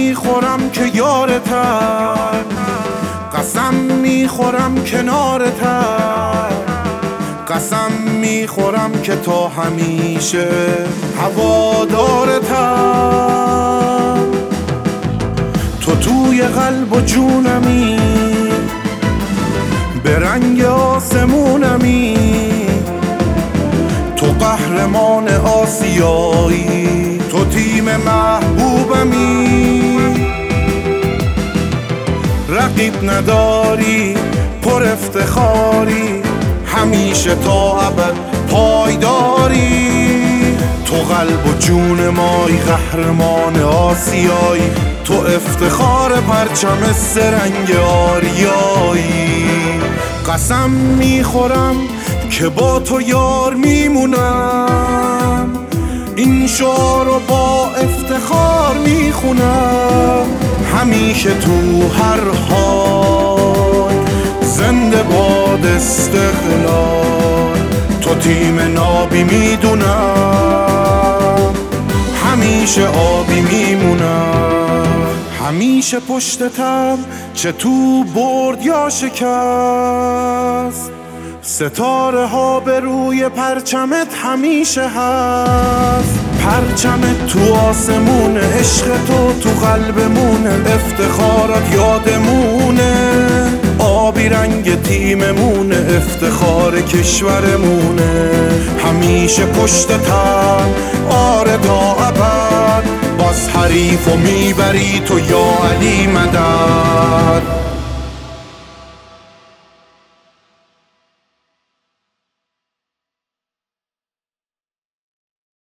میخورم که یارتم، قسم میخورم کنارتم، قسم میخورم که تا همیشه هوادارتم. تو توی قلب و جونمی، به رنگ آسمونمی، تو قهرمان آسیایی، تو تیم محبوبمی. رقیب نداری، پر افتخاری، همیشه تا ابد پایداری. تو قلب و جون مایی، قهرمان آسیایی، تو افتخار پرچم سرنگ آریایی. قسم میخورم که با تو یار میمونم، این شعارو با افتخار میخونم. همیشه تو هر حال زنده باد استقلال، تو تیم نابی میدونم، همیشه آبی میمونم. همیشه پشتتم، چه تو برد یا شکست، ستاره ها به روی پرچمت همیشه هست. پرچمت تو آسمونه، عشق تو قلبمونه، افتخارات یادمونه، آبی رنگ تیممونه، افتخار کشورمونه. همیشه پشتتم، آره تا ابد، باز حریفو میبری تو یا علی مدد.